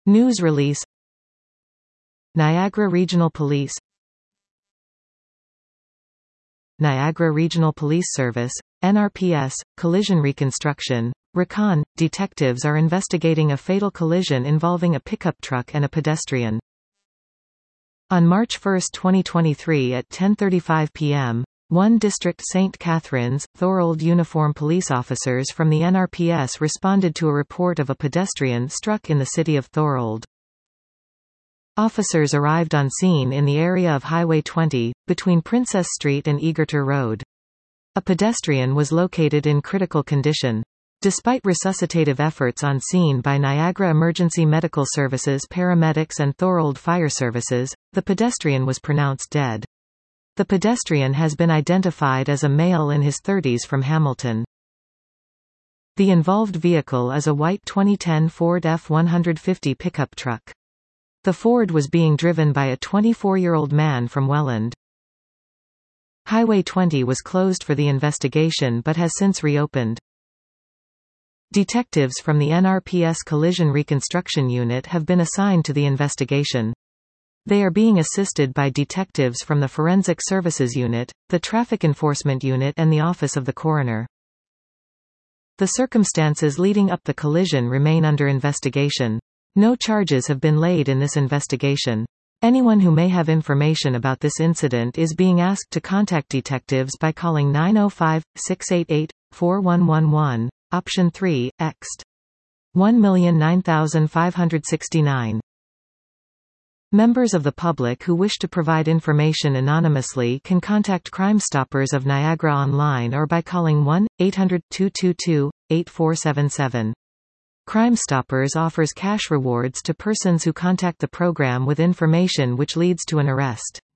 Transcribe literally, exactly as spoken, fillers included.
News release. Niagara Regional Police. Niagara Regional Police Service, N R P S, Collision Reconstruction. Recon, detectives are investigating a fatal collision involving a pickup truck and a pedestrian. On March first twenty twenty-three at ten thirty-five p m, one District Saint Catharines, Thorold uniform police officers from the N R P S responded to a report of a pedestrian struck in the city of Thorold. Officers arrived on scene in the area of Highway twenty, between Princess Street and Egerton Road. A pedestrian was located in critical condition. Despite resuscitative efforts on scene by Niagara Emergency Medical Services paramedics and Thorold Fire Services, the pedestrian was pronounced dead. The pedestrian has been identified as a male in his thirties from Hamilton. The involved vehicle is a white twenty ten Ford F one fifty pickup truck. The Ford was being driven by a twenty-four-year-old man from Welland. Highway twenty was closed for the investigation but has since reopened. Detectives from the N R P S Collision Reconstruction Unit have been assigned to the investigation. They are being assisted by detectives from the Forensic Services Unit, the Traffic Enforcement Unit and the Office of the Coroner. The circumstances leading up the collision remain under investigation. No charges have been laid in this investigation. Anyone who may have information about this incident is being asked to contact detectives by calling nine oh five, six eight eight, four one one one, option three, ext. one nine five six nine. Members of the public who wish to provide information anonymously can contact Crime Stoppers of Niagara online or by calling one eight hundred, two two two, eight four seven seven. Crime Stoppers offers cash rewards to persons who contact the program with information which leads to an arrest.